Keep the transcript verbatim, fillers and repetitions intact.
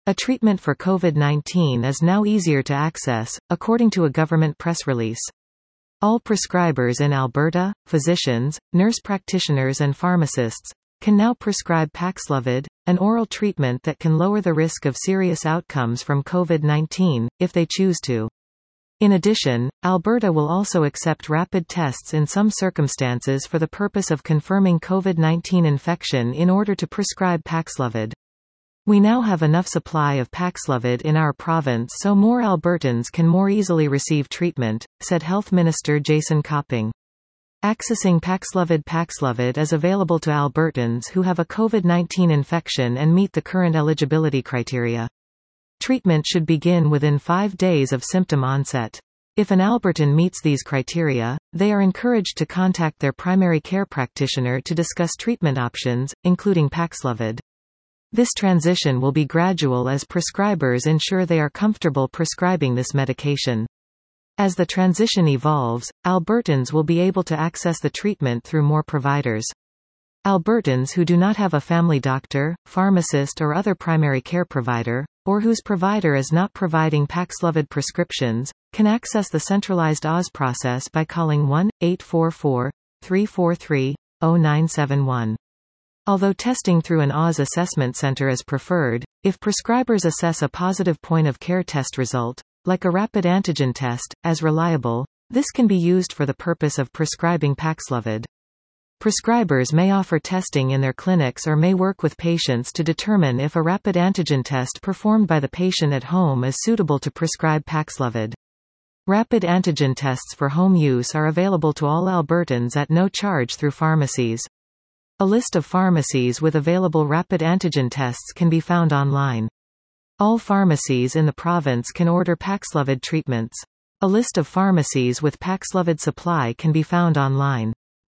A treatment for COVID nineteen is now easier to access, according to a government press release. All prescribers in Alberta, physicians, nurse practitioners and pharmacists, can now prescribe Paxlovid, an oral treatment that can lower the risk of serious outcomes from COVID nineteen, if they choose to. In addition, Alberta will also accept rapid tests in some circumstances for the purpose of confirming COVID nineteen infection in order to prescribe Paxlovid. We now have enough supply of Paxlovid in our province so more Albertans can more easily receive treatment, said Health Minister Jason Copping. Accessing Paxlovid Paxlovid is available to Albertans who have a COVID nineteen infection and meet the current eligibility criteria. Treatment should begin within five days of symptom onset. If an Albertan meets these criteria, they are encouraged to contact their primary care practitioner to discuss treatment options, including Paxlovid. This transition will be gradual as prescribers ensure they are comfortable prescribing this medication. As the transition evolves, Albertans will be able to access the treatment through more providers. Albertans who do not have a family doctor, pharmacist or other primary care provider, or whose provider is not providing Paxlovid prescriptions, can access the centralized A W S process by calling one eight four four, three four three, zero nine seven one. Although testing through an A W S assessment center is preferred, if prescribers assess a positive point-of-care test result, like a rapid antigen test, as reliable, this can be used for the purpose of prescribing Paxlovid. Prescribers may offer testing in their clinics or may work with patients to determine if a rapid antigen test performed by the patient at home is suitable to prescribe Paxlovid. Rapid antigen tests for home use are available to all Albertans at no charge through pharmacies. A list of pharmacies with available rapid antigen tests can be found online. All pharmacies in the province can order Paxlovid treatments. A list of pharmacies with Paxlovid supply can be found online.